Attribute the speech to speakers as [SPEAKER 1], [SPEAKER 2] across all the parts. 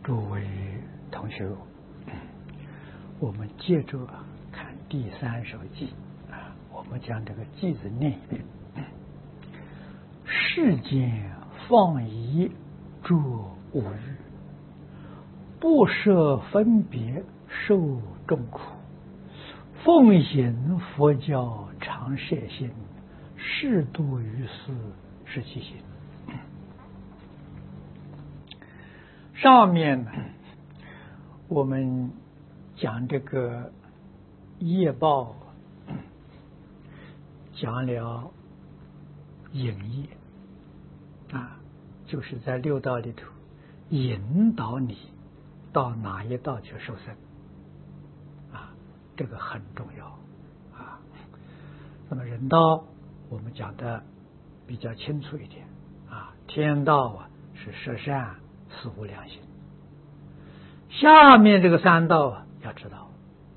[SPEAKER 1] 诸位同学，我们接着看第三首偈啊，我们将这个偈子念一遍。世间放逸诸五欲，不设分别受众苦，奉行佛教常摄心，适度于斯是其心。上面呢，我们讲这个业报，讲了引业啊，就是在六道里头引导你到哪一道去受生啊，这个很重要啊。那么人道我们讲的比较清楚一点啊，天道啊是摄善四无量心，下面这个三道啊要知道，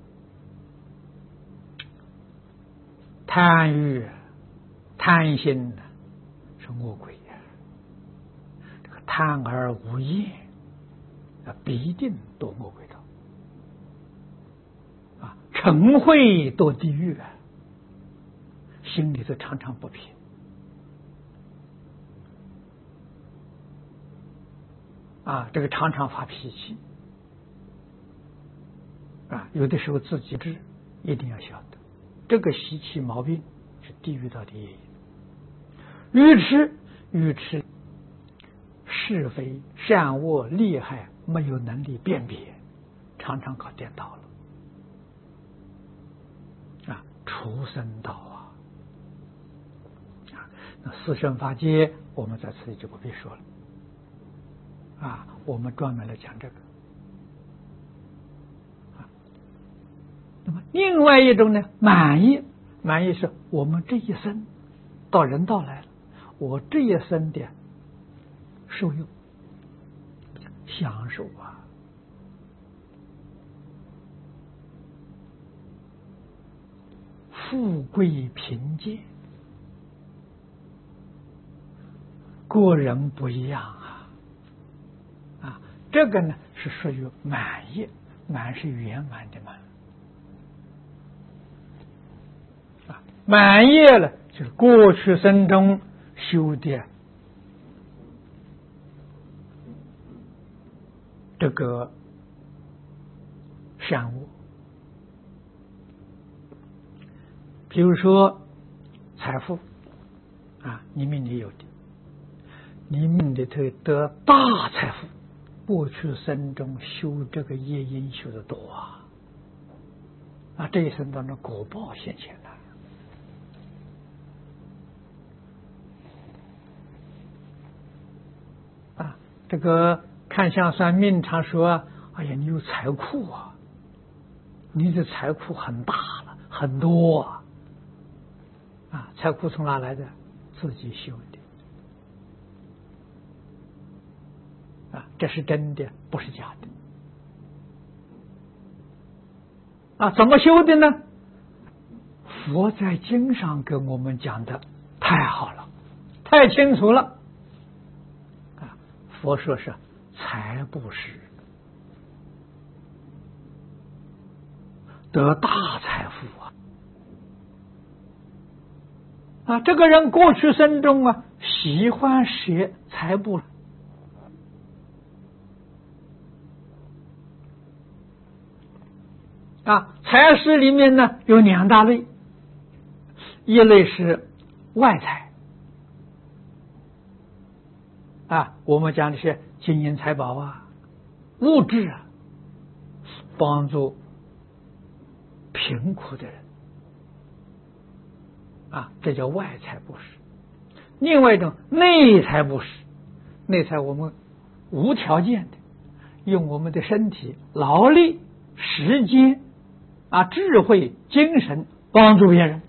[SPEAKER 1] 贪欲贪心是恶鬼呀，这个贪而无厌必定堕恶鬼道啊，嗔恚堕地狱啊，心里头常常不平啊，这个常常发脾气啊，有的时候自己知，一定要晓得这个习气毛病是地狱道的业因。愚痴是非善恶利害没有能力辨别，常常搞颠倒了啊，畜生道啊，那四圣法界我们在此里就不必说了啊，我们专门来讲这个啊。那么另外一种呢，满意是我们这一生到人道来了，我这一生的受用享受啊，富贵贫贱个人不一样啊，这个呢是属于满意，满是圆满的满啊，满意了就是过去生中修的这个善恶，比如说财富啊，你命里有的，你命里头得大财富，过去生中修这个业因修的多啊，这一生当中果报现前了啊。这个看相算命常说，哎呀，你有财库啊，你的财库很大了，很多啊，财库从哪来的？自己修的啊，这是真的，不是假的啊。怎么修的呢？佛在经上跟我们讲的太好了，太清楚了啊。佛说是财布施得大财富啊，这个人过去生中啊喜欢学财布啊，财施里面呢有两大类，一类是外财啊，我们讲的是金银财宝啊，物质啊，帮助贫苦的人啊，这叫外财布施。另外一种内财布施，内财我们无条件的用我们的身体、劳力、时间啊、智慧、精神帮助别人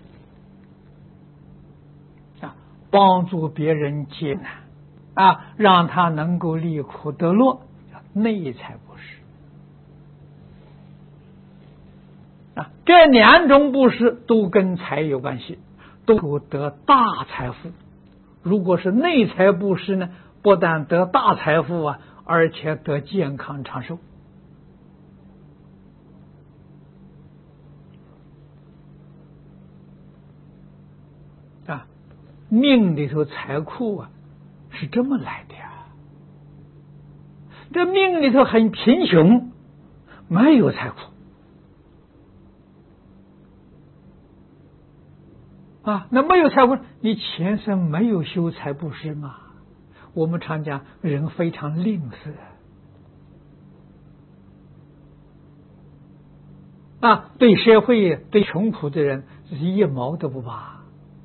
[SPEAKER 1] 啊，帮助别人解难啊，让他能够离苦得乐，叫内财布施啊。这两种布施都跟财有关系，都得大财富。如果是内财布施呢，不但得大财富啊， 而且得健康长寿。啊，命里头财库啊，是这么来的呀。这命里头很贫穷，没有财库啊，那没有财库，你前生没有修财布施嘛？我们常讲，人非常吝啬啊，对社会、对穷苦的人是一毛都不拔。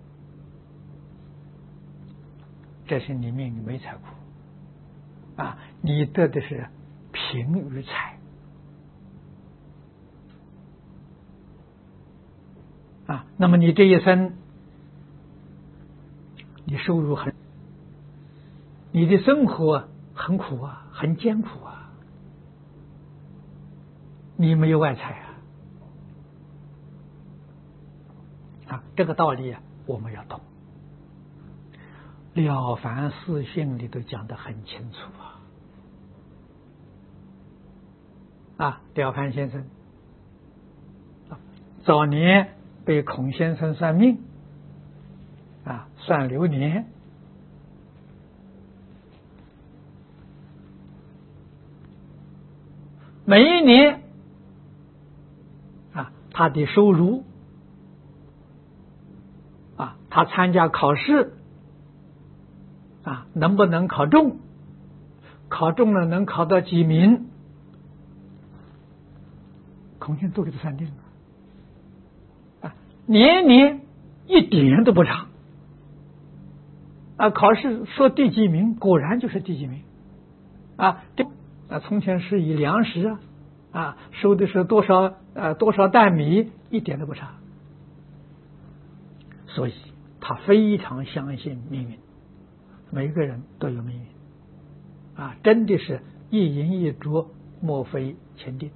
[SPEAKER 1] 这是你命里没财库啊，你得的是贫与财啊。那么你这一生，你收入你的生活很苦啊，很艰苦啊，你没有外财啊，这个道理啊，我们要懂。了凡四训里都讲得很清楚啊！了凡先生早年被孔先生算命啊，算流年，每一年啊，他的收入啊，他参加考试啊，能不能考中？考中了能考到几名？孔先生都给他算定了啊，年年一点都不差啊。考试说第几名，果然就是第几名啊。从前是以粮食收的是多少担米，一点都不差。所以他非常相信命运。每个人都有命运啊，真的是一饮一啄，莫非前定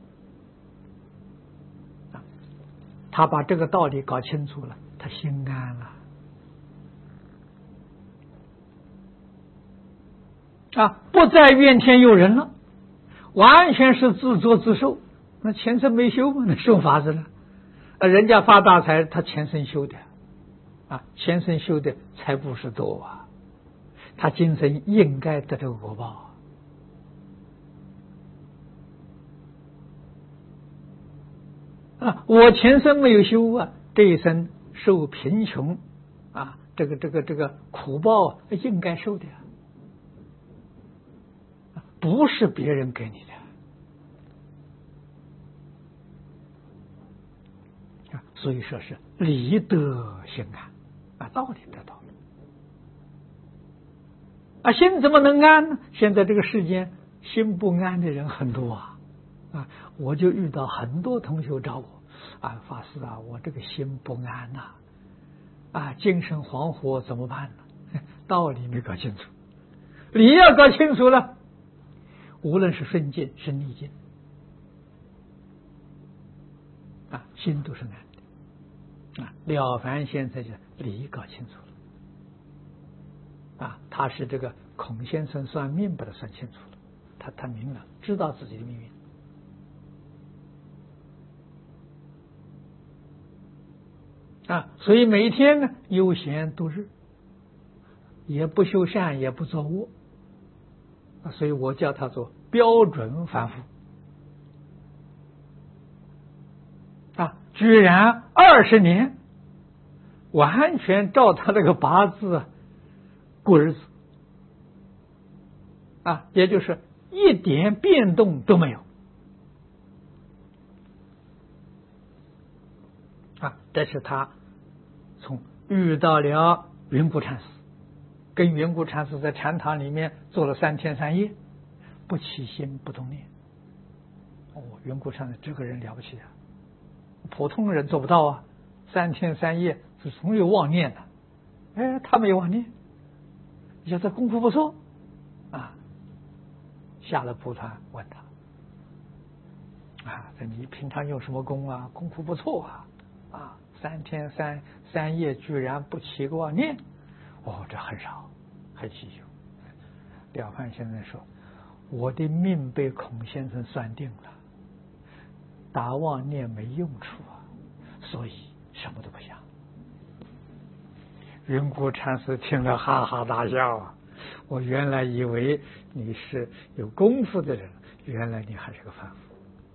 [SPEAKER 1] 啊。他把这个道理搞清楚了，他心安了啊，不再怨天尤人了，完全是自作自受。那前生没修嘛，那受法子了人家发大财，他前生修的啊，前生修的财布施多啊。他今生应该得这个果报啊！我前生没有修啊，这一生受贫穷啊，这个苦报应该受的不是别人给你的所以说是理得心安道理得到了心怎么能安呢？现在这个世间心不安的人很多我就遇到很多同学找我法师我这个心不安精神恍惚怎么办呢？道理没搞清楚，理要搞清楚了，无论是顺境是逆境心都是安的了凡先生就理搞清楚了他是这个孔先生算命把他算清楚了，他明了，知道自己的命运所以每一天呢悠闲度日，也不修善也不作恶所以我叫他做标准凡夫居然20年完全照他那个八字过日子也就是一点变动都没有这是他从遇到了云谷禅师，跟云谷禅师在禅堂里面做了3天3夜，不起心不动念云谷禅师这个人了不起普通人做不到3天3夜是总有妄念的他没有妄念，你说这功夫不错下了蒲团问他这你平常用什么功功夫不错3天3夜居然不起个妄念这很少很稀有。了凡先生说我的命被孔先生算定了，打妄念没用处啊，所以什么都不想。云谷禅师听了哈哈大笑啊！我原来以为你是有功夫的人，原来你还是个凡夫。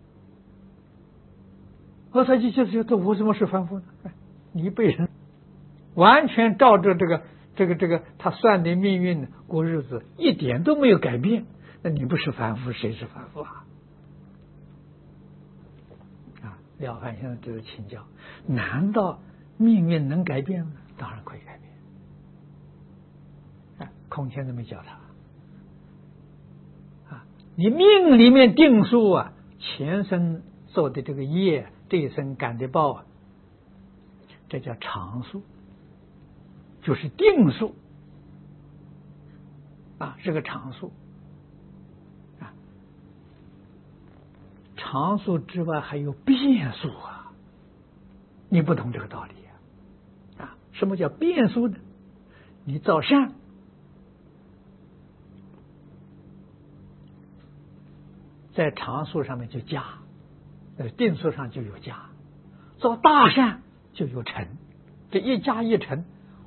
[SPEAKER 1] 他就觉得我怎么是凡夫呢？你被人完全照着这个他算的命运过日子，一点都没有改变，那你不是凡夫，谁是凡夫啊？了凡先生就是请教：难道命运能改变吗？当然可以改变。孔先生没教他你命里面定数啊，前生做的这个业，这一生感的报啊，这叫常数，就是定数是个常数常数之外还有变数啊，你不懂这个道理什么叫变数呢？你造善，在常数上面就加，定数上就有加，造大善就有乘，这一加一乘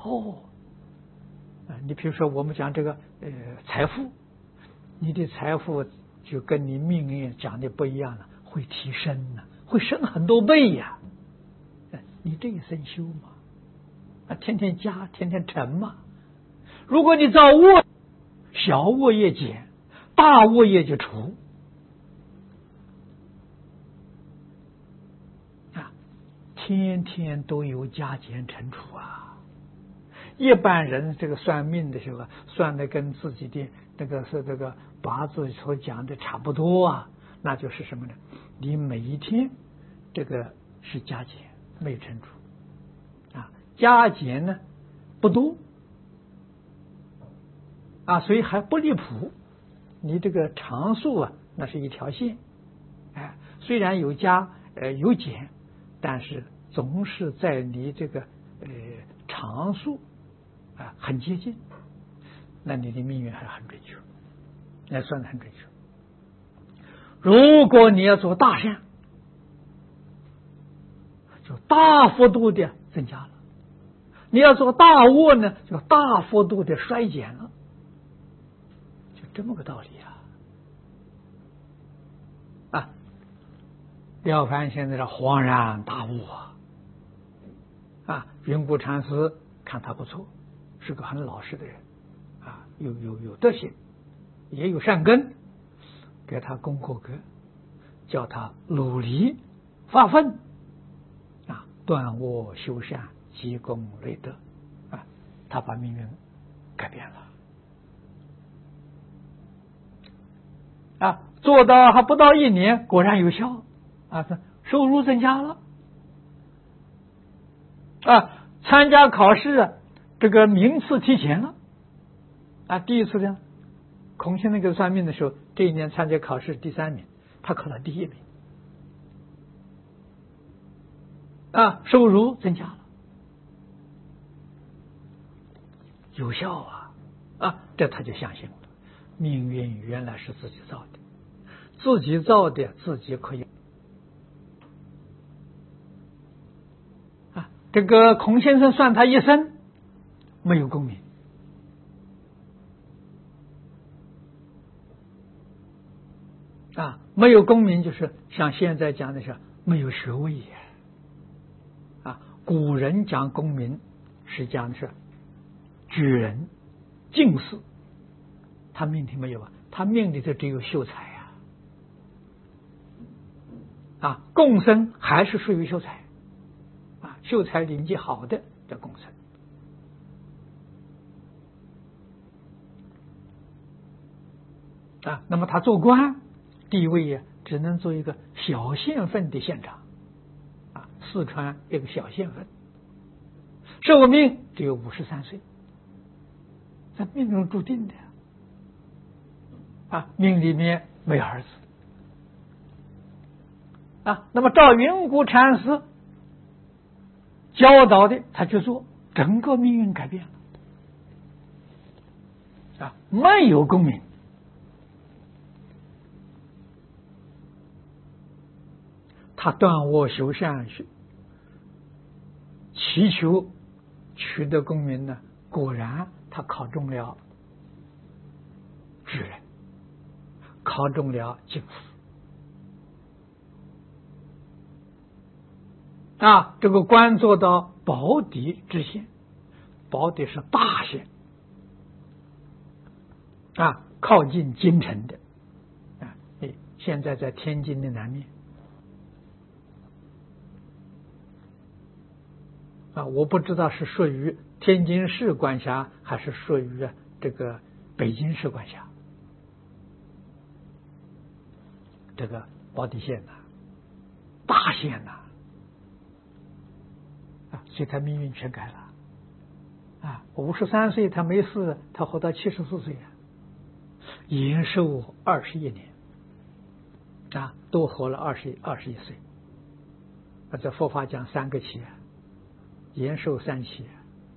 [SPEAKER 1] 你比如说我们讲这个财富，你的财富就跟你命运讲的不一样了，会提升会升很多倍呀。你这一生修嘛，天天加，天天乘嘛。如果你造恶，小恶业减，大恶业就除天天都有加减乘除啊。一般人这个算命的时候算的跟自己的那个是这个八字所讲的差不多那就是什么呢？你每一天这个是加减，没有乘除加减呢不多所以还不离谱。你这个常数那是一条线虽然有加有减，但是总是在你这个常数很接近，那你的命运还很准确，那算得很准确。如果你要做大善，就大幅度的增加了；你要做大恶呢，就大幅度的衰减了，就这么个道理了凡现在是恍然大悟云谷禅师看他不错，是个很老实的人有德行，也有善根，给他功课格，叫他努力发奋断恶修善，积功累德他把命运改变了做到还不到1年，果然有效收入增加了参加考试这个名次提前了第一次呢，孔先生给算命的时候，这一年参加考试第3名，他考了第1名收入增加了，有效这他就相信了，命运原来是自己造的，自己造的，自己可以这个孔先生算他一生没有功名没有功名，就是像现在讲的是没有学位古人讲功名是讲的是举人进士，他命里没有他命里头只有秀才贡生还是属于秀才秀才领级好的叫贡生那么他做官地位只能做一个小县份的县长四川一个小县份，寿命只有53岁，这命中注定的命里面没儿子那么照云谷禅师教导的他去做，整个命运改变了没有功名他断我修善，祈求取得功名呢，果然他考中了举人，考中了进士。这个官做到保底知县，保底是大县，靠近京城的，现在在天津的南面。我不知道是属于天津市管辖，还是属于这个北京市管辖。这个保底县大县所以他命运全改了。53岁他没事，他活到74岁延寿21年，多活了21岁。这佛法讲3个期，延寿3期，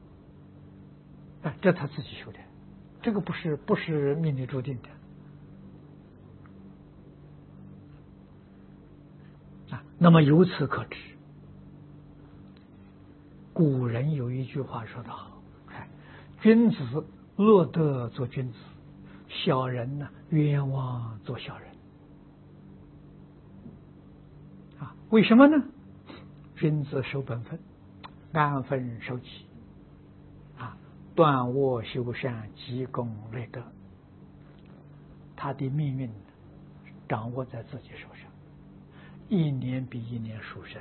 [SPEAKER 1] 这他自己修的，这个不是命里注定的。那么由此可知，古人有一句话说得好，君子乐得做君子，小人冤枉做小人。为什么呢？君子守本分，安分守己，断恶修善，积功累德，他的命运掌握在自己手上，一年比一年殊胜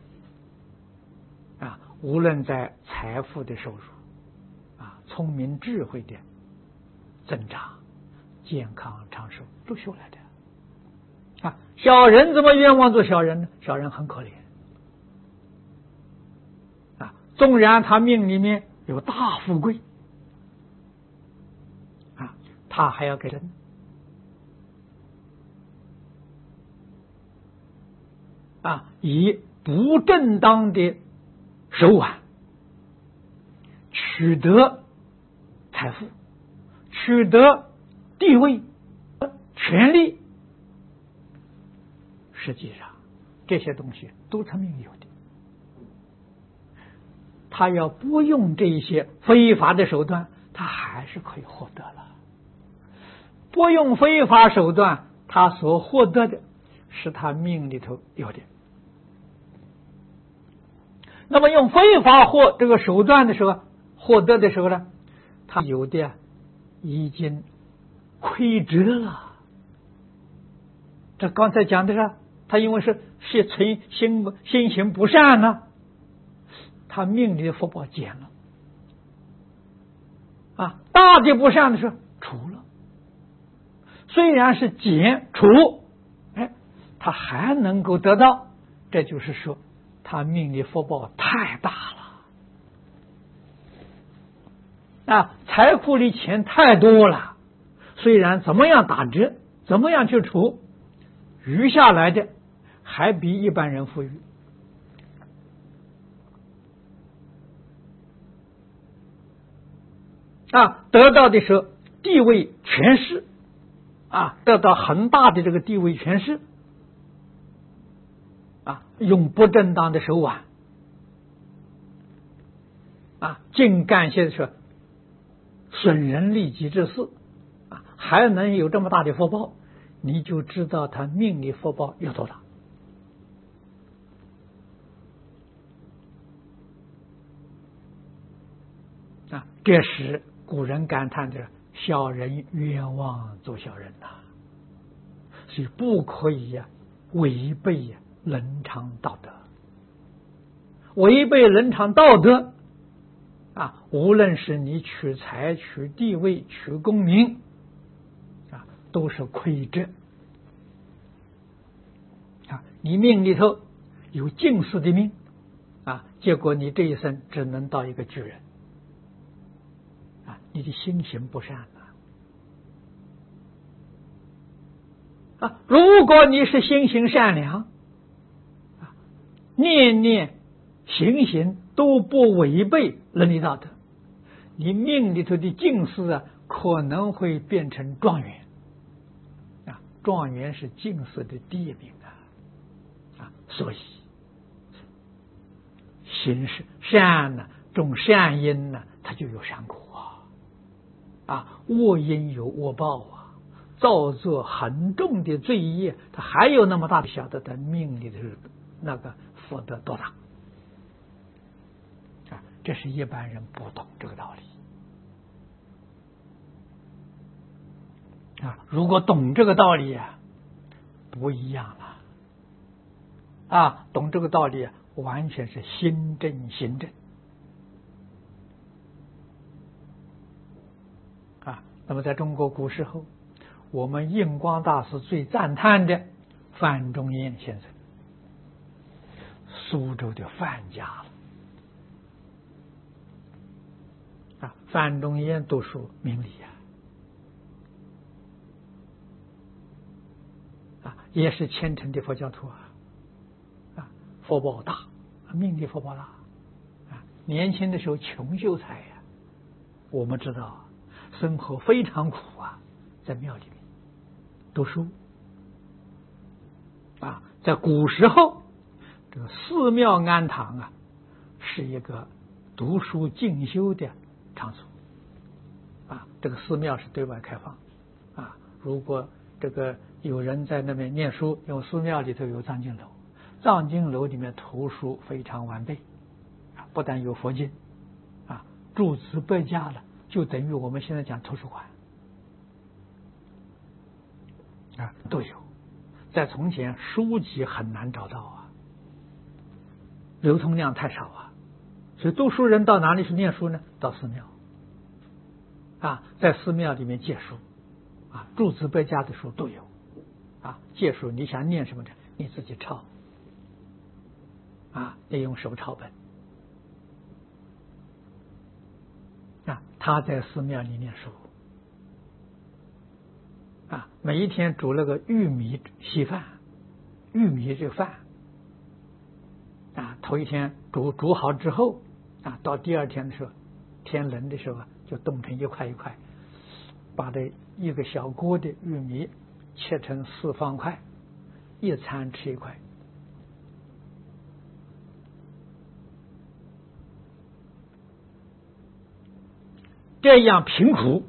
[SPEAKER 1] 无论在财富的收入，聪明智慧的增长，健康长寿都修来的。小人怎么冤枉做小人呢？小人很可怜纵然他命里面有大富贵他还要给人以不正当的手腕取得财富，取得地位、权利，实际上这些东西都他命有的。他要不用这些非法的手段，他还是可以获得了。不用非法手段，他所获得的是他命里头有的。那么用非法这个手段的时候，获得的时候呢，他有的已经亏折了。这刚才讲的是，他因为是心行不善呢，他命里的福报减了大的不善的时候除了，虽然是减除，他还能够得到，这就是说他命里福报太大了财库里钱太多了，虽然怎么样打折，怎么样去除，余下来的还比一般人富裕。得到的时候地位权势得到很大的这个地位权势用不正当的手腕竟干些是损人利己之事还能有这么大的福报，你就知道他命里福报有多大。这时古人感叹的小人冤枉做小人所以不可以违背伦常道德。违背伦常道德无论是你取财、取地位、取功名都是亏折你命里头有近视的命结果你这一生只能到一个巨人你的心行不善如果你是心行善良念念行行都不违背伦理道德，你命里头的近视可能会变成状元状元是近视的第一名所以行善呢，种善因呢，它就有善果恶因有恶报造作很重的罪业，它还有那么大的晓得的命里的那个福德多大这是一般人不懂这个道理如果懂这个道理不一样了懂这个道理完全是心正心正那么在中国古时候，我们印光大师最赞叹的范仲淹先生，苏州的范家了范仲淹读书明理也是虔诚的佛教徒福报大，命力福报大年轻的时候穷秀才我们知道生活非常苦在庙里面读书在古时候这个寺庙庵堂是一个读书进修的场所这个寺庙是对外开放如果这个有人在那边念书，因为寺庙里头有藏经楼，藏经楼里面图书非常完备不但有佛经诸子百家了，就等于我们现在讲图书馆都有。在从前书籍很难找到流通量太少所以读书人到哪里去念书呢？到寺庙在寺庙里面借书诸子百家的书都有借书你想念什么的你自己抄你用手抄本他在寺庙里念书每一天煮了个玉米稀饭，玉米这个饭头一天煮好之后到第二天的时候，天冷的时候就冻成一块一块，把这一个小锅的玉米切成4方块，一餐吃一块。这样贫苦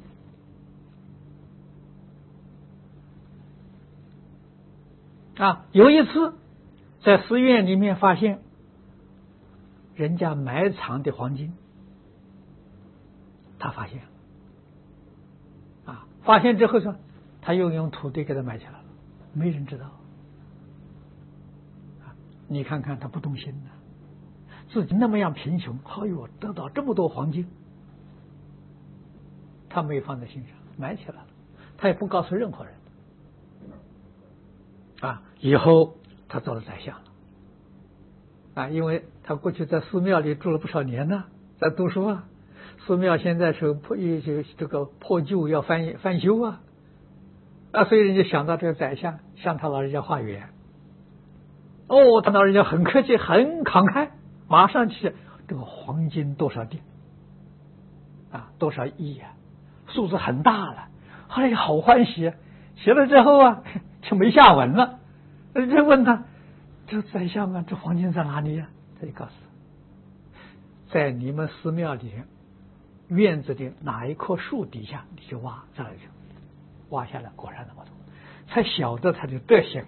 [SPEAKER 1] 有一次在寺院里面发现人家埋藏的黄金，他发现发现之后说他又用土地给他埋起来了，没人知道你看看他不动心自己那么样贫穷，得到这么多黄金，他没放在心上，埋起来了，他也不告诉任何人以后他做了宰相了因为他过去在寺庙里住了不少年呢，在读书寺庙现在是这个破旧要翻修所以人家想到这个宰相向他老人家化缘他老人家很客气很慷慨，马上去这个黄金多少锭多少亿数字很大了，后来好欢喜写了之后就没下文了，就问他这宰相这黄金在哪里他就告诉在你们寺庙里院子的哪一棵树底下你就挖下来，挖下来果然那么多，才晓得他的德行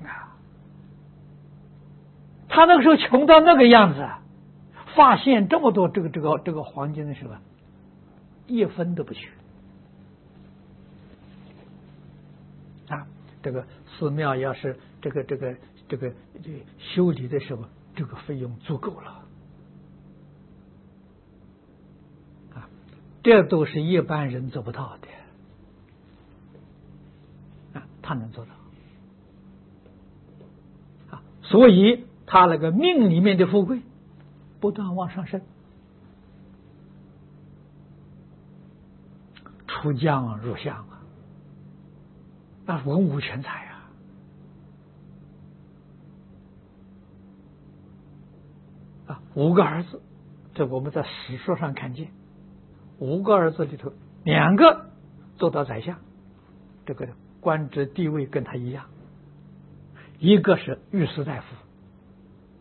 [SPEAKER 1] 他那个时候穷到那个样子发现这么多这个黄金的时候一分都不缺这个寺庙要是这个修理的时候这个费用足够了这都是一般人做不到的他能做到所以他那个命里面的富贵不断往上升，出将入相文武全才5个儿子，这我们在史书上看见5个儿子里头2个做到宰相，这个官职地位跟他一样，一个是御史大夫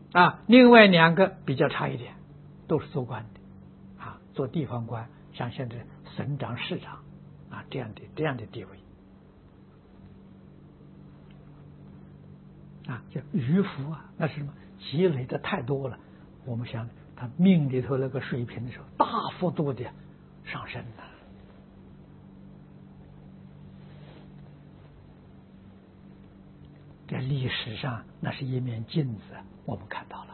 [SPEAKER 1] 另外2个比较差一点，都是做官的做地方官，像现在省长、市长这样的地位叫余福那是什么？积累的太多了。我们想他命里头那个水平的时候，大幅度的上升了。在历史上，那是一面镜子，我们看到了。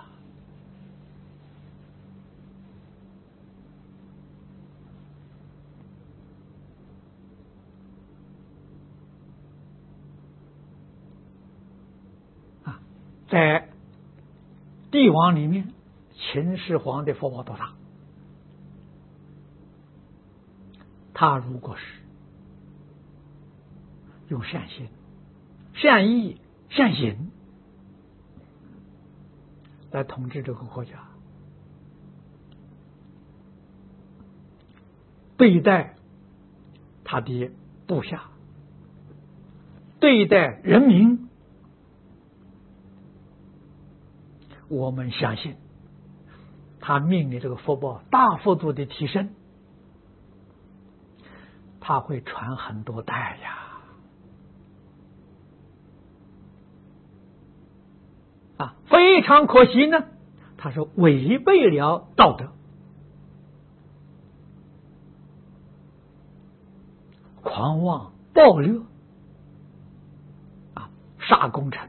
[SPEAKER 1] 在帝王里面，秦始皇的福报多大？他如果是用善心、善意、善行来统治这个国家，对待他的部下，对待人民，我们相信他命里这个福报大幅度的提升，他会传很多代呀。非常可惜呢，他是违背了道德，狂妄暴虐杀功臣，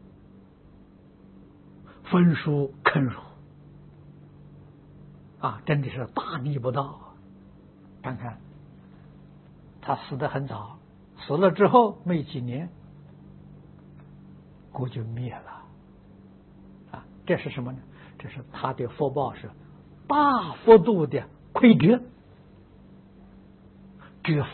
[SPEAKER 1] 焚书坑儒真的是大逆不道。看看他死得很早，死了之后没几年，国就灭了。这是什么呢？这是他的福报是大幅度的亏折折服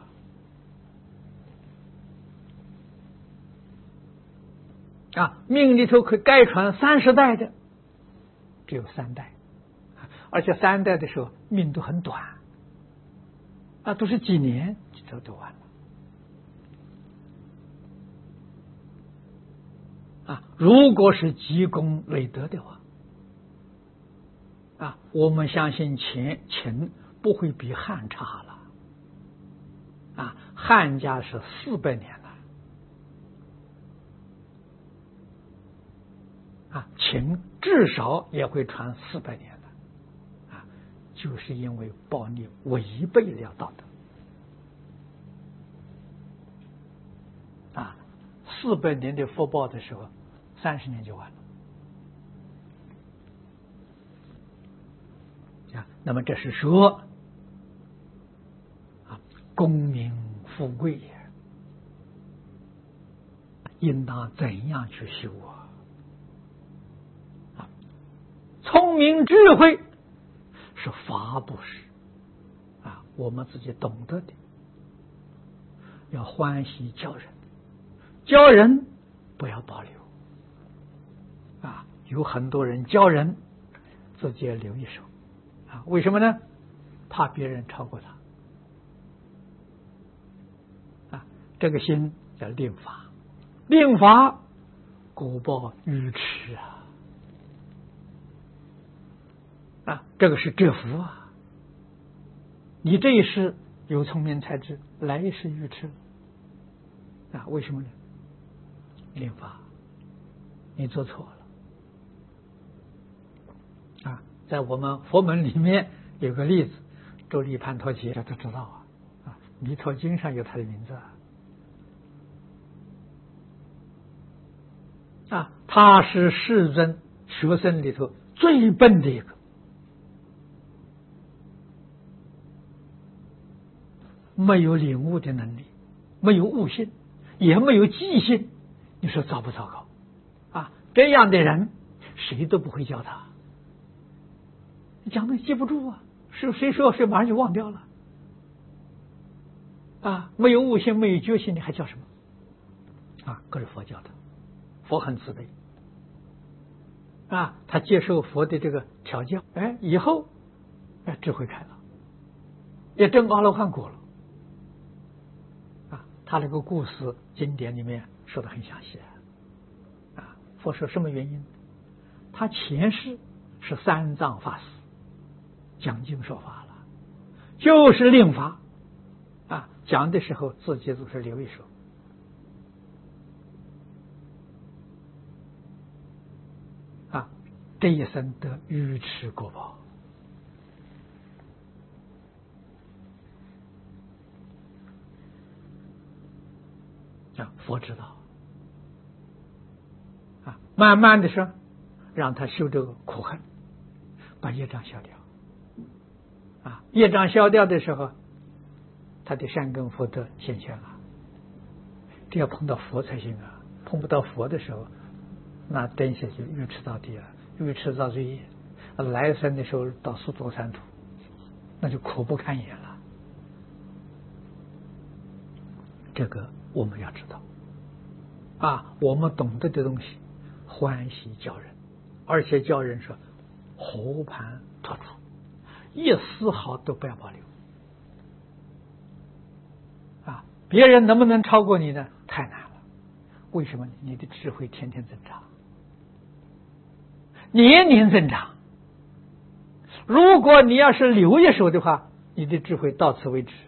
[SPEAKER 1] 命里头可该传30代的只有3代，而且3代的时候命都很短都是几年就完了如果是积功累德的话我们相信秦不会比汉差了汉家是400年了秦至少也会传400年了就是因为暴逆违背了道德400年的福报的时候30年就完了那么这是说功名富贵也应当怎样去修聪明智慧是法布施我们自己懂得的，要欢喜教人，教人不要保留有很多人教人自己也留一手为什么呢？怕别人超过他这个心叫令法，令法果报愚痴这个是折服你这一世有聪明才智，来一世愚痴为什么呢？令法你做错了在我们佛门里面有个例子，周利盘陀伽大家都知道弥陀经上有他的名字他是世尊学生里头最笨的一个，没有领悟的能力，没有悟性，也没有记性，你说糟不糟糕这样的人谁都不会教他，讲的记不住谁说谁马上就忘掉了没有悟性，没有觉性，你还叫什么可是佛教的，佛很慈悲他接受佛的这个调教以后智慧开了，也证阿罗汉果了他那个故事经典里面说的很详细佛说什么原因？ 他前世是三藏法师，讲经说法了，就是令法啊，讲的时候自己都是留一手啊，这一生得愚痴果报。佛知道啊，慢慢的说，让他修这个苦恨，把业障消掉啊。业障消掉的时候，他的善根福德显现了。这要碰到佛才行啊，碰不到佛的时候，那等下就愚痴到底了，愚痴造罪业，来生的时候到速多三途，那就苦不堪言了。这个我们要知道啊，我们懂得的东西欢喜教人，而且教人说活盘托出，一丝毫都不要保留啊！别人能不能超过你呢？太难了。为什么？你的智慧天天增长，年年增长。如果你要是留一手的话，你的智慧到此为止，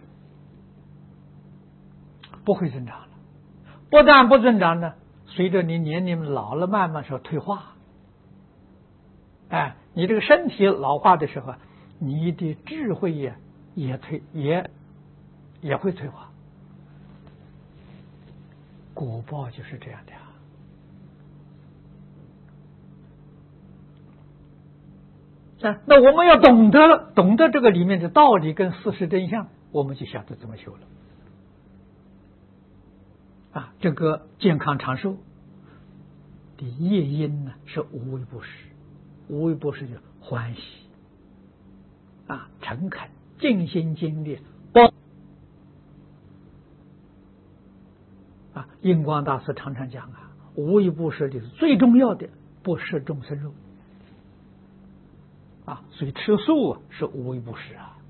[SPEAKER 1] 不会增长了。不但不增长呢，随着你年龄老了，慢慢说退化。哎，你这个身体老化的时候，你的智慧也会退化。果报就是这样的啊。那我们要懂得这个里面的道理跟事实真相，我们就晓得怎么修了。啊，这个健康长寿的业因呢，是无为布施。无为布施就欢喜啊，诚恳、尽心尽力报啊。印光大师常常讲啊，无为布施就是最重要的，不食众生肉啊。所以吃素是无为布施啊。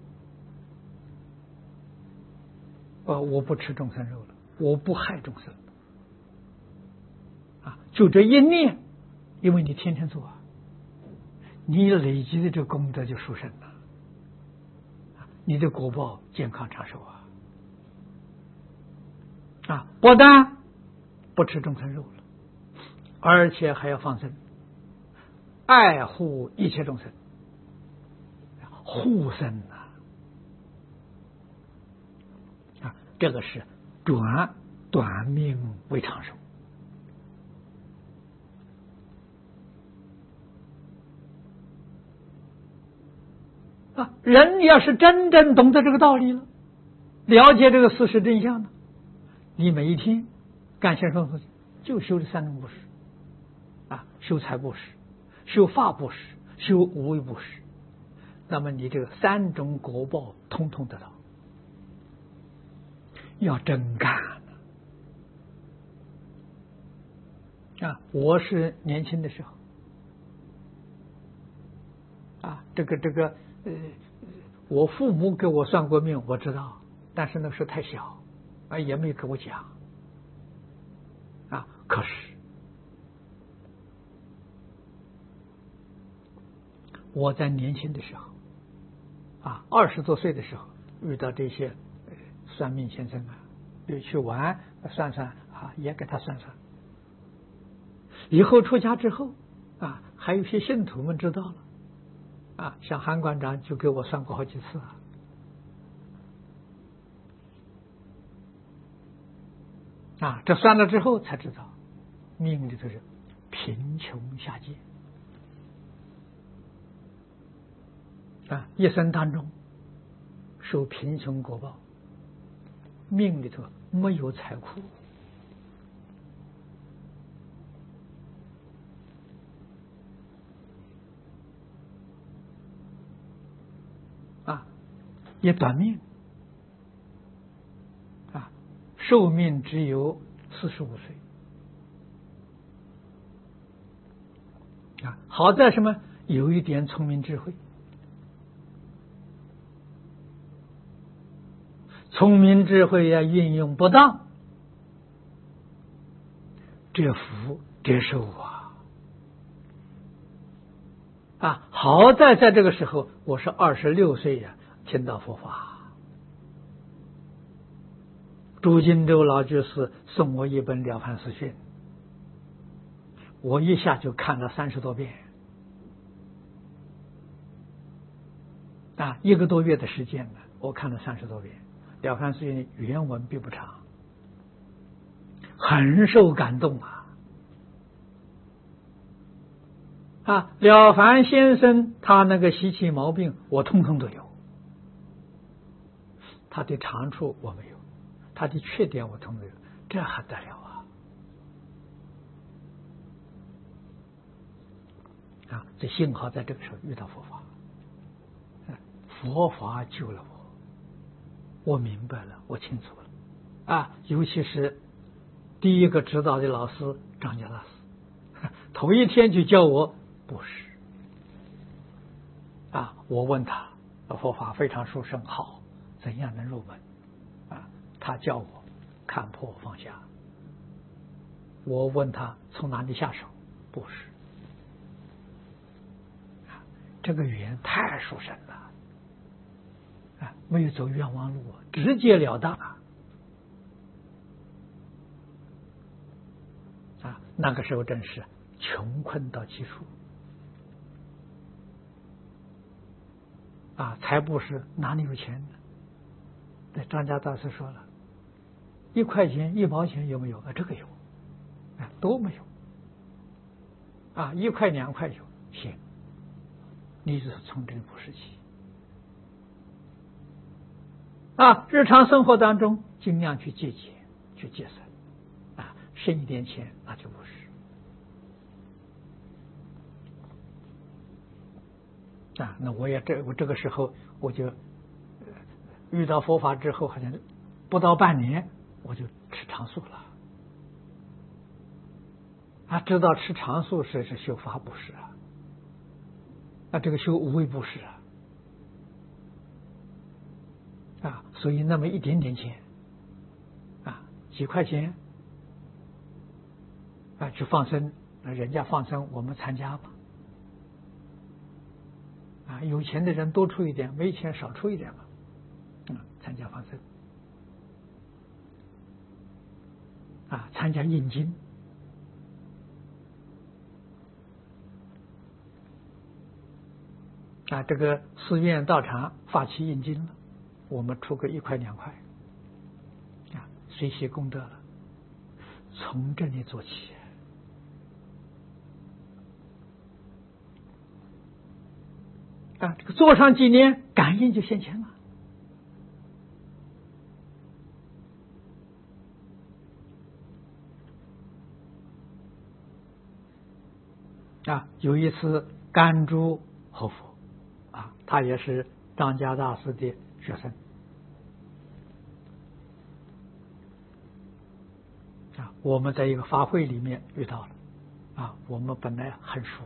[SPEAKER 1] 我不吃众生肉了，我不害众生啊，就这一念，因为你天天做啊，你累积的这个功德就殊胜了，你的果报健康长寿啊！不但不吃众生肉了，而且还要放生，爱护一切众生，护生啊，这个是短命为长寿啊！人要是真正懂得这个道理了，了解这个事实真相呢，你每一天干些什么事情，就修这三种布施啊，修财布施，修法布施，修无为布施，那么你这个三种果报通通得到。要真干啊！我是年轻的时候啊，我父母给我算过命，我知道，但是那时候太小啊，也没给我讲啊。可是我在年轻的时候啊，20多岁的时候，遇到这些算命先生啊，就去玩算算啊，也给他算算。以后出家之后啊，还有些信徒们知道了啊，像韩馆长就给我算过好几次啊，这算了之后才知道，命里头是贫穷下界啊，一生当中受贫穷果报，命里头没有财库啊，也短命啊，寿命只有45岁啊。好在什么？有一点聪明智慧，聪明智慧呀，运用不当，这福这寿啊， 好在在这个时候，我是26岁呀，听到佛法。朱金洲老居士送我一本《了凡四训》，我一下就看了30多遍。1个多月的时间呢，我看了30多遍。《了凡四训》原文并不长，很受感动了凡先生他那个习气毛病，我通通都有。他的长处我没有，他的缺点我通通有，这还得了这幸好在这个时候遇到佛法，佛法救了我明白了，我清楚了尤其是第一个指导的老师张家大师，头一天就教我布施我问他佛法非常殊胜，好，怎样能入门他教我看破放下。我问他从哪里下手，布施。这个语言太殊胜了没有走冤枉路，直截了当那个时候真是穷困到极处财布施哪里有钱呢？对，张家大师说了，1块钱1毛钱有没有？这个有都没有1块2块有，行，你就是从这里布施起日常生活当中尽量去节俭，去节省剩一点钱那就布施那我这个时候我就遇到佛法之后，好像不到半年我就吃长素了知道吃长素是修法布施这个修无畏布施所以那么一点点钱几块钱去放生，人家放生我们参加吧有钱的人多出一点，没钱少出一点嘛参加放生参加印经这个寺院道场发起印经了，我们出个1块2块随喜功德了，从这里做起这个做上几年，感应就现前了有一次甘珠活佛他也是张家大师的学生我们在一个法会里面遇到了我们本来很熟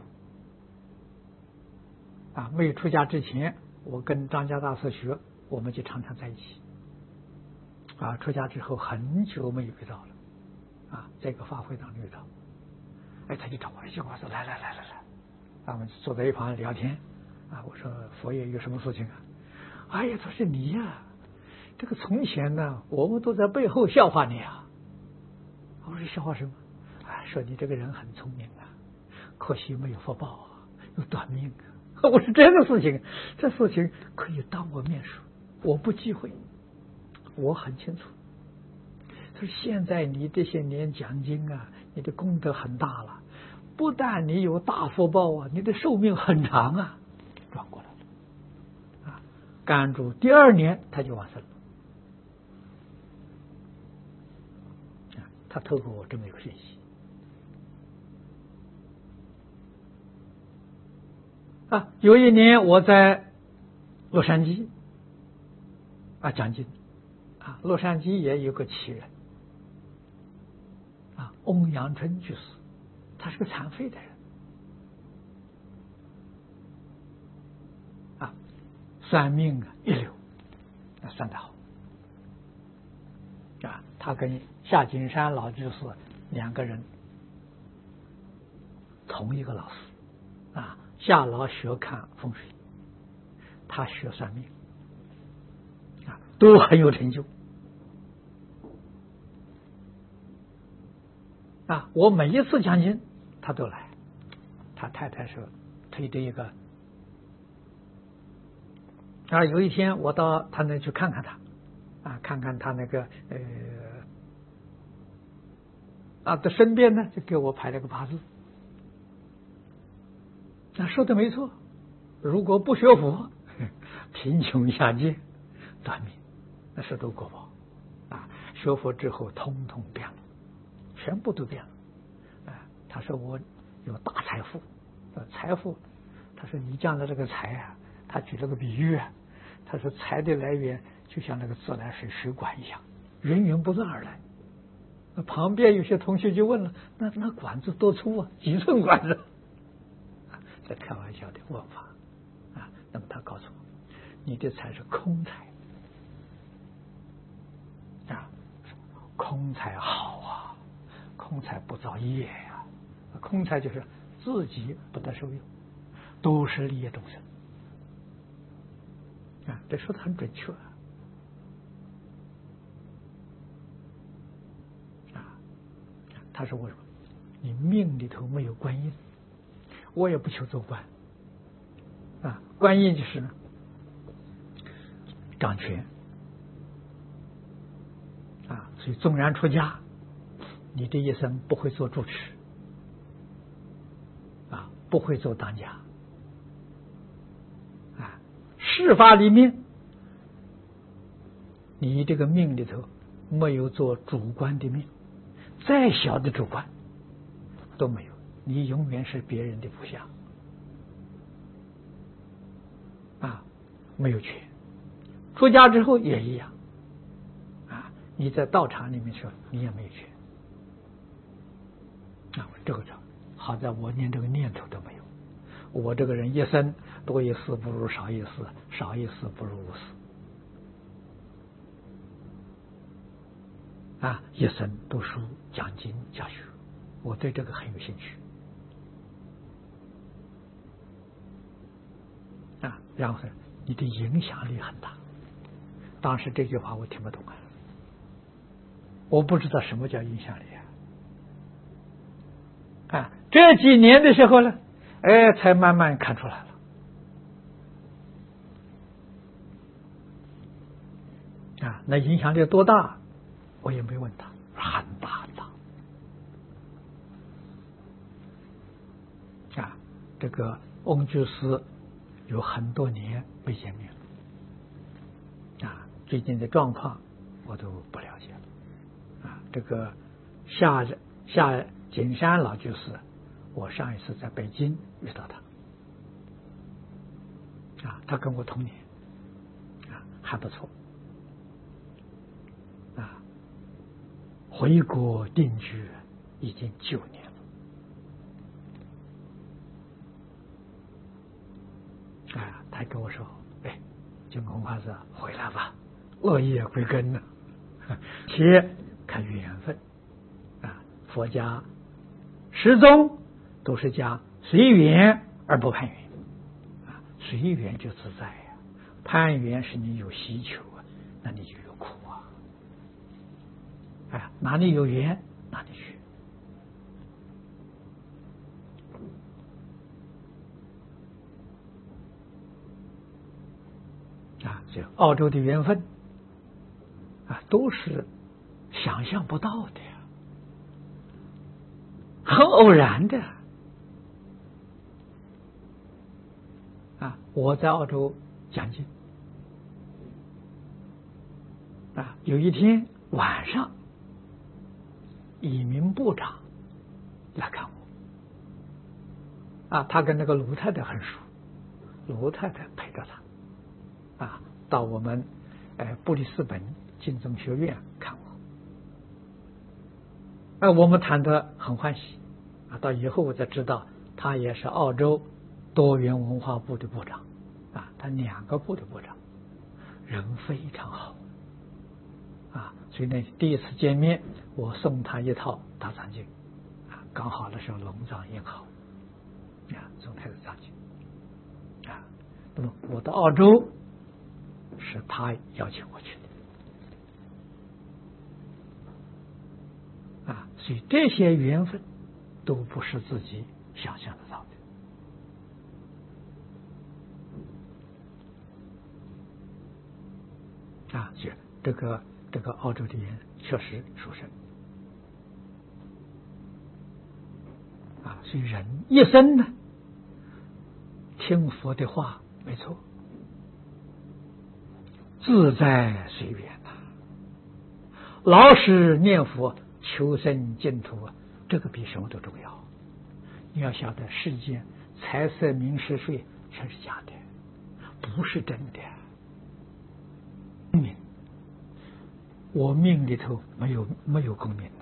[SPEAKER 1] 没有出家之前，我跟张家大师学，我们就常常在一起出家之后很久没有遇到了在一个法会当中遇到他就找我一句话说来，我们坐在一旁聊天我说佛爷有什么事情哎呀，他说你呀这个从前呢我们都在背后笑话你我说笑话什么说你这个人很聪明可惜没有福报有短命我说这样的事情，这事情可以当我面说，我不忌讳，我很清楚。他说现在你这些年讲经你的功德很大了，不但你有大福报你的寿命很长转过来了甘珠第2年他就往生了他透过我这么一个信息有一年我在洛杉矶讲经洛杉矶也有个奇人翁阳春居士，他是个残废的人算命一流算得好他跟夏金山老居士2个人同一个老师夏老学看风水，他学算命，都很有成就。我每一次讲经，他都来。他太太是推着一个。有一天我到他那去看看他，看看他那个的身边呢，就给我排了个八字。说的没错，如果不学佛，贫穷下贱，短命，那是都果报。学佛之后，通通变了，全部都变了。他说我有大财富，财富，他说你将来这个财他举了个比喻，他说财的来源就像那个自来水水管一样，源源不断而来。旁边有些同学就问了，那管子多粗几寸管子？在开玩笑的问法。那么他告诉我，你的财是空财空财好空财不造业空财就是自己不得受用，都是利益众生这说的很准确他说为什么？你命里头没有观音，我也不求做官观音就是掌权所以纵然出家，你这一生不会做主持不会做当家事发里面，你这个命里头没有做主官的命，再小的主官都没有，你永远是别人的部下没有权。出家之后也一样你在道场里面说你也没有权这个好在我连这个念头都没有。我这个人一生多一事不如少一事，少一事不如无事一生读书讲经教学，我对这个很有兴趣然后你的影响力很大。当时这句话我听不懂我不知道什么叫影响力这几年的时候呢才慢慢看出来了那影响力多大我也没问他，很大很大这个翁居士有很多年没见面了最近的状况我都不了解了这个夏景山老居士，我上一次在北京遇到他他跟我同年还不错回国定居已经9年了他跟我说净空法师回来吧，恶业归根了且看缘分佛家始终都是讲随缘而不攀缘随缘就自在攀缘是你有需求那你就有苦哪里有缘哪里去这澳洲的缘分都是想象不到的很偶然的我在澳洲讲经有一天晚上移民部长来看我他跟那个卢太太很熟，卢太太陪着他到我们布里斯本净宗学院看我我们谈得很欢喜到以后我才知道他也是澳洲多元文化部的部长他2个部的部长，人非常好所以呢第一次见面我送他一套大藏经刚好那时候龙藏印好送他的藏经那么我到澳洲是他邀请我去的啊，所以这些缘分都不是自己想象得到的啊，就这个澳洲的人确实殊胜啊，所以人一生呢，听佛的话没错，自在随缘呐，老实念佛求生净土啊，这个比什么都重要。你要晓得，世间财色名食睡全是假的，不是真的。命，我命里头没有功名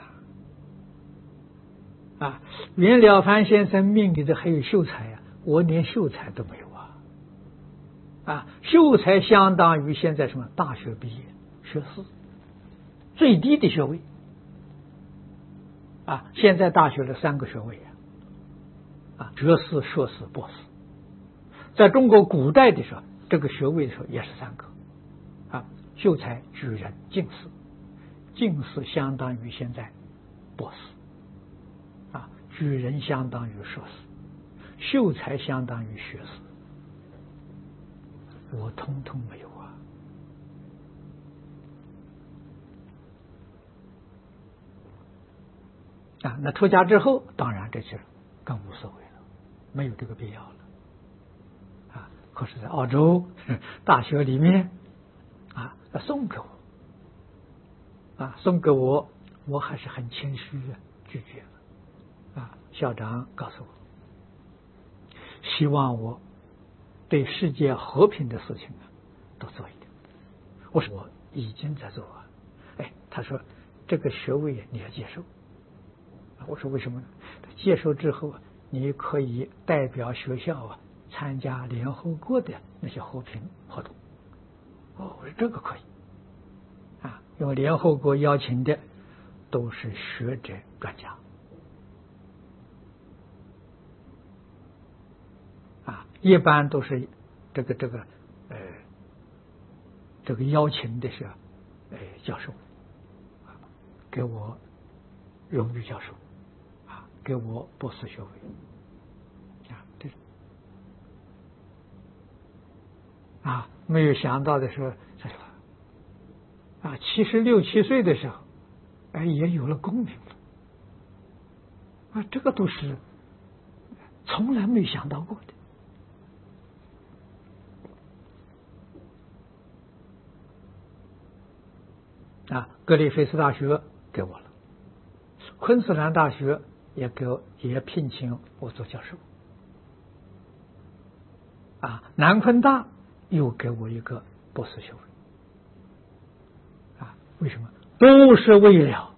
[SPEAKER 1] 呐啊！袁了凡先生命里头还有秀才啊，我连秀才都没有啊！秀才相当于现在什么大学毕业学士，最低的学位啊！现在大学的3个学位啊，学士、硕士、博士。在中国古代的时候，这个学位的时候也是3个啊，秀才、举人、进士。进士相当于现在博士啊，举人相当于硕士，秀才相当于学士。我通通没有啊！那出家之后，当然这就更无所谓了，没有这个必要了啊！可是，在澳洲大学里面啊，送给我啊，送给我，我还是很谦虚的拒绝了啊。校长告诉我，希望我对世界和平的事情多做一点。我说我已经在做啊。哎，他说这个学位你要接受。我说为什么呢？接受之后，你可以代表学校参加联合国的那些和平活动。我说这个可以啊，因为联合国邀请的都是学者专家啊，一般都是这个邀请的是教授给我荣誉教授啊，给我博士学位啊，这啊没有想到的时候，啊76、7岁的时候，也有了功名了啊，这个都是从来没想到过的啊。格里菲斯大学给我了，昆士兰大学也聘请我做教授啊，南昆大又给我一个博士学位啊，为什么？都是为了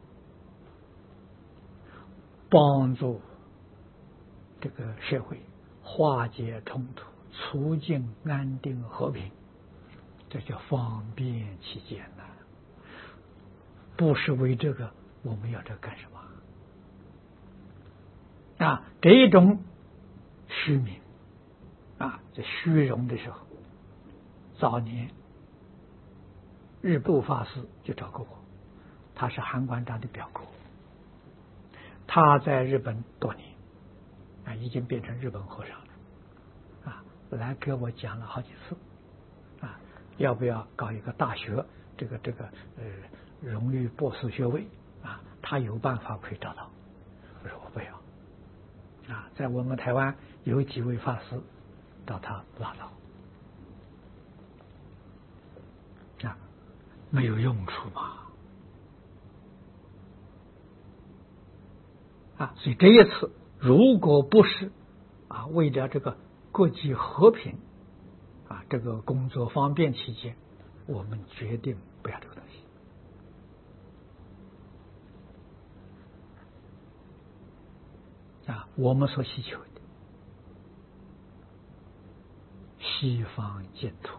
[SPEAKER 1] 帮助这个社会化解冲突，促进安定和平，这叫方便起见呐。不是为这个，我们要这干什么啊？这种虚名啊，这虚荣的时候，早年日部法师就找过我，他是韩馆长的表哥，他在日本多年啊，已经变成日本和尚了啊，来给我讲了好几次啊，要不要搞一个大学这个荣誉博士学位啊？他有办法可以找到。我说我不要啊，在我们台湾有几位法师到他拉倒啊，没有用处嘛啊！所以这一次，如果不是啊为了这个国际和平啊这个工作方便起见，我们决定不要这个东西。啊，我们所需求的西方净土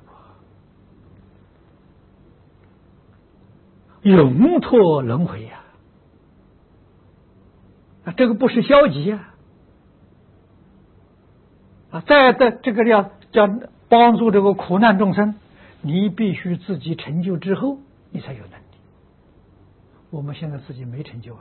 [SPEAKER 1] 永脱轮回呀！啊，这个不是消极啊！啊，在的这个叫帮助这个苦难众生，你必须自己成就之后，你才有能力。我们现在自己没成就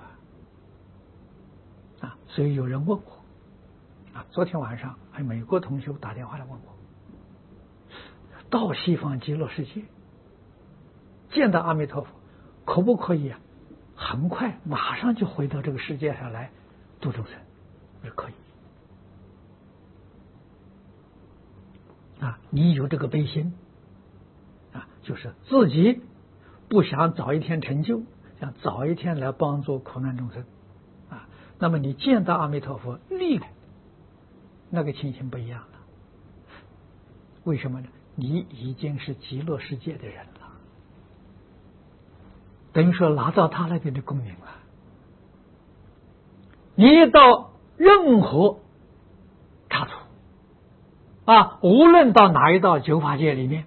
[SPEAKER 1] 所以有人问我昨天晚上还有美国同学打电话来问我，到西方极乐世界见到阿弥陀佛，可不可以很快马上就回到这个世界上来度众生？我说可以你有这个悲心就是自己不想早一天成就，想早一天来帮助苦难众生那么你见到阿弥陀佛立刻那个情形不一样了。为什么呢？你已经是极乐世界的人了，等于说拿到他那边的功名了。你到任何差处无论到哪一道九法界里面，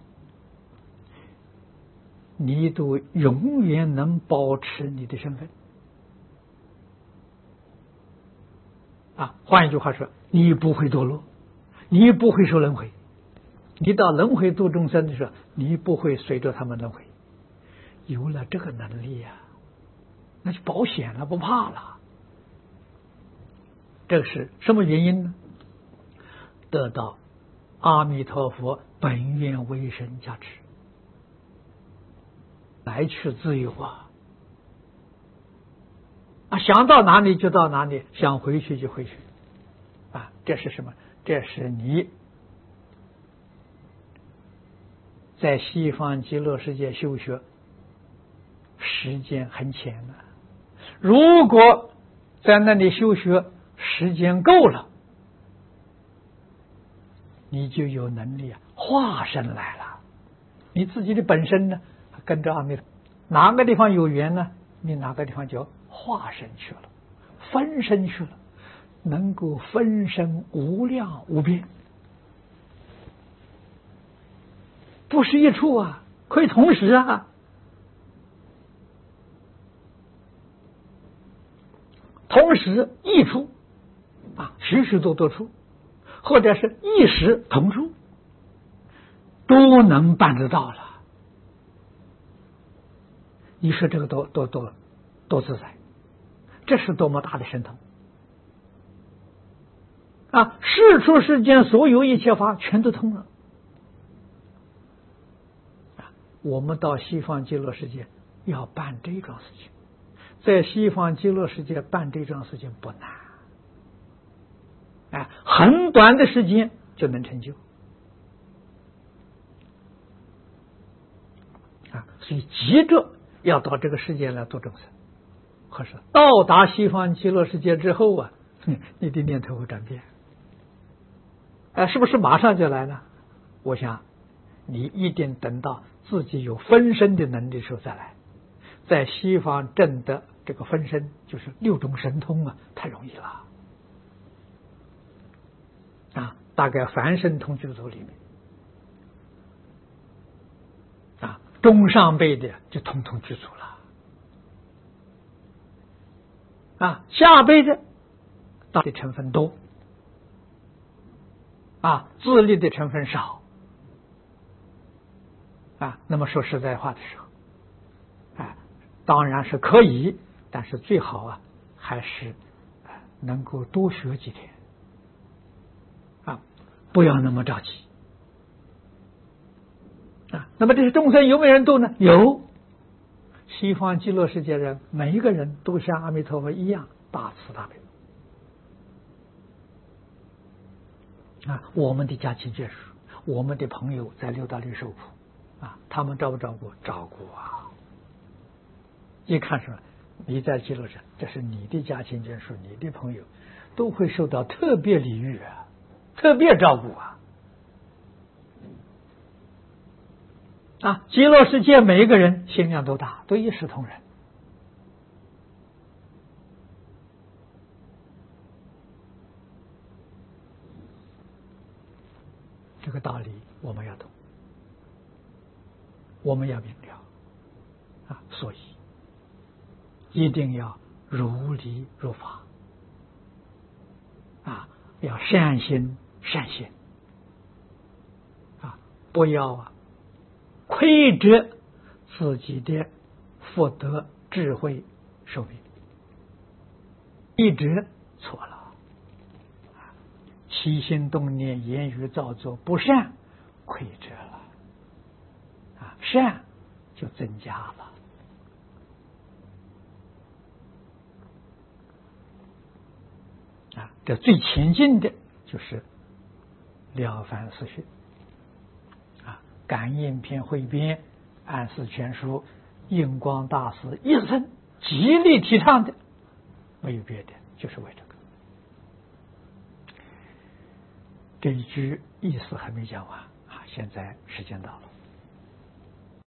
[SPEAKER 1] 你都永远能保持你的身份换一句话说，你不会堕落，你不会受轮回。你到轮回度众生的时候，你不会随着他们轮回。有了这个能力那就保险了，不怕了。这是什么原因呢？得到阿弥陀佛本愿威神加持，来去自由想到哪里就到哪里，想回去就回去这是什么？这是你在西方极乐世界修学时间很浅了。如果在那里修学时间够了，你就有能力化身来了。你自己的本身呢，跟着阿弥陀，哪个地方有缘呢，你哪个地方就化身去了，分身去了，能够分身无量无边，不是一处可以同时同时一处许许多多处，或者是一时同处，都能办得到了。你说这个多自在，这是多么大的神通世出世间所有一切法全都通了。我们到西方极乐世界要办这桩事情，在西方极乐世界办这桩事情不难很短的时间就能成就所以急着要到这个世界来度众生。可是到达西方极乐世界之后你的念头会转变是不是马上就来了？我想你一定等到自己有分身的能力的时候再来。在西方证得这个分身，就是六种神通太容易了大概凡圣同居组里面中上辈的就统统具足了下辈的大的成分多自力的成分少那么说实在话的时候当然是可以，但是最好还是能够多学几天不要那么着急那么这些众生有没有人度呢？有。西方极乐世界人每一个人都像阿弥陀佛一样大慈大悲我们的家亲眷属，我们的朋友在六道里受苦他们照不照顾？照顾一看什么？你在极乐世界，这是你的家亲眷属，你的朋友都会受到特别礼遇特别照顾极乐世界每一个人心量都大，都一视同仁这个道理我们要懂，我们要明了所以一定要如理如法要善心善行不要亏折自己的福德智慧寿命，一直错了。起心动念言语造作不善，亏折了善就增加了这最前进的就是了凡四训感应篇汇编、安世全书、印光大师一生极力提倡的，没有别的，就是为这个。这一句意思还没讲完现在时间到了。